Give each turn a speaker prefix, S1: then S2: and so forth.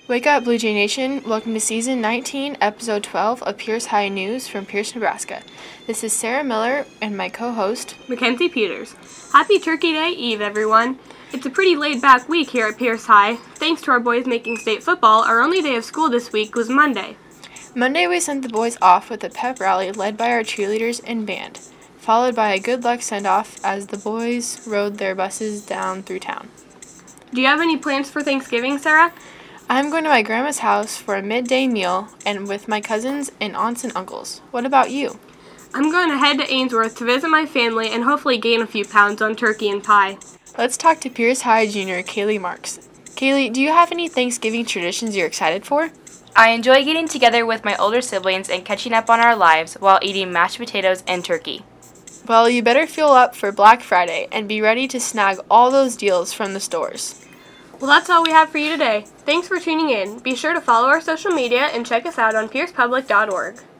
S1: Wake up, Blue Jay Nation. Welcome to Season 19, Episode 12 of Pierce High News from Pierce, Nebraska. This is Sarah Miller and my co-host,
S2: Mackenzie Peters. Happy Turkey Day Eve, everyone. It's a pretty laid-back week here at Pierce High. Thanks to our boys making state football, our only day of school this week was Monday.
S1: Monday we sent the boys off with a pep rally led by our cheerleaders and band, followed by a good luck send-off as the boys rode their buses down through town.
S2: Do you have any plans for Thanksgiving, Sarah?
S1: I'm going to my grandma's house for a midday meal and with my cousins and aunts and uncles. What about you?
S2: I'm going to head to Ainsworth to visit my family and hopefully gain a few pounds on turkey and pie.
S1: Let's talk to Pierce High junior Kaylee Marks. Kaylee, do you have any Thanksgiving traditions you're excited for?
S3: I enjoy getting together with my older siblings and catching up on our lives while eating mashed potatoes and turkey.
S1: Well, you better fuel up for Black Friday and be ready to snag all those deals from the stores.
S2: Well, that's all we have for you today. Thanks for tuning in. Be sure to follow our social media and check us out on piercepublic.org.